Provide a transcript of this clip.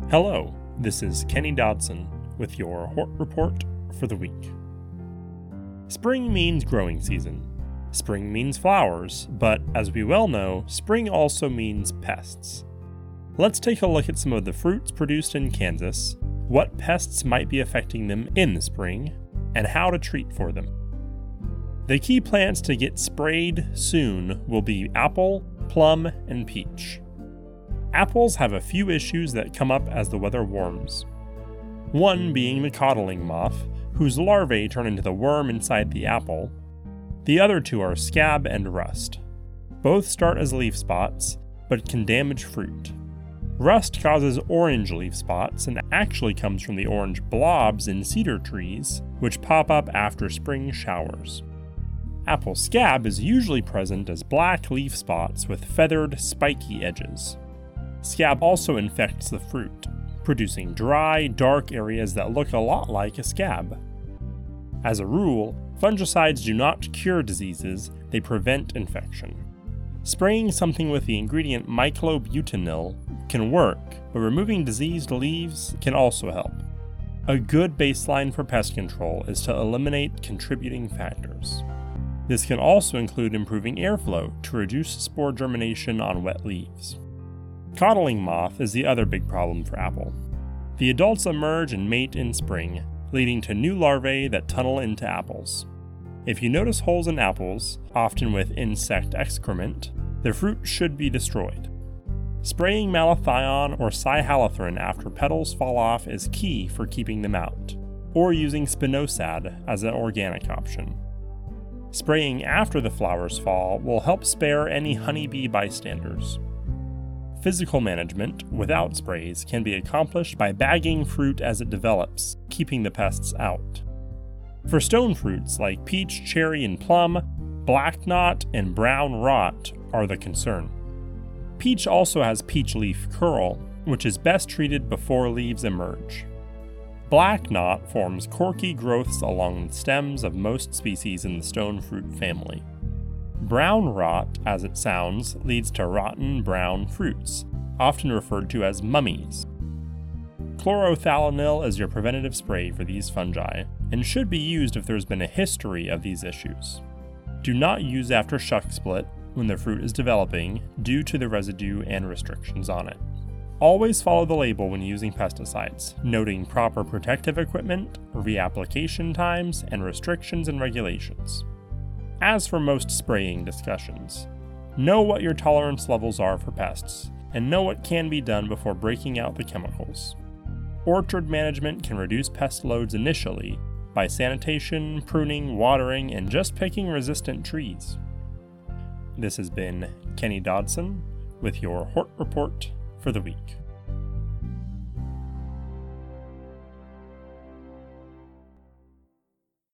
Hello, this is Kenny Dodson with your Hort Report for the week. Spring means growing season. Spring means flowers, but as we well know, spring also means pests. Let's take a look at some of the fruits produced in Kansas, what pests might be affecting them in the spring, and how to treat for them. The key plants to get sprayed soon will be apple, plum, and peach. Apples have a few issues that come up as the weather warms. One being the codling moth, whose larvae turn into the worm inside the apple. The other two are scab and rust. Both start as leaf spots, but can damage fruit. Rust causes orange leaf spots and actually comes from the orange blobs in cedar trees, which pop up after spring showers. Apple scab is usually present as black leaf spots with feathered, spiky edges. Scab also infects the fruit, producing dry, dark areas that look a lot like a scab. As a rule, fungicides do not cure diseases, they prevent infection. Spraying something with the ingredient myclobutanil can work, but removing diseased leaves can also help. A good baseline for pest control is to eliminate contributing factors. This can also include improving airflow to reduce spore germination on wet leaves. Codling moth is the other big problem for apple. The adults emerge and mate in spring, leading to new larvae that tunnel into apples. If you notice holes in apples, often with insect excrement, the fruit should be destroyed. Spraying malathion or cyhalothrin after petals fall off is key for keeping them out, or using spinosad as an organic option. Spraying after the flowers fall will help spare any honeybee bystanders. Physical management, without sprays, can be accomplished by bagging fruit as it develops, keeping the pests out. For stone fruits like peach, cherry, and plum, black knot and brown rot are the concern. Peach also has peach leaf curl, which is best treated before leaves emerge. Black knot forms corky growths along the stems of most species in the stone fruit family. Brown rot, as it sounds, leads to rotten brown fruits, often referred to as mummies. Chlorothalonil is your preventative spray for these fungi, and should be used if there's been a history of these issues. Do not use after shuck split when the fruit is developing due to the residue and restrictions on it. Always follow the label when using pesticides, noting proper protective equipment, reapplication times, and restrictions and regulations. As for most spraying discussions, know what your tolerance levels are for pests, and know what can be done before breaking out the chemicals. Orchard management can reduce pest loads initially by sanitation, pruning, watering, and just picking resistant trees. This has been Kenny Dodson with your Hort Report for the week.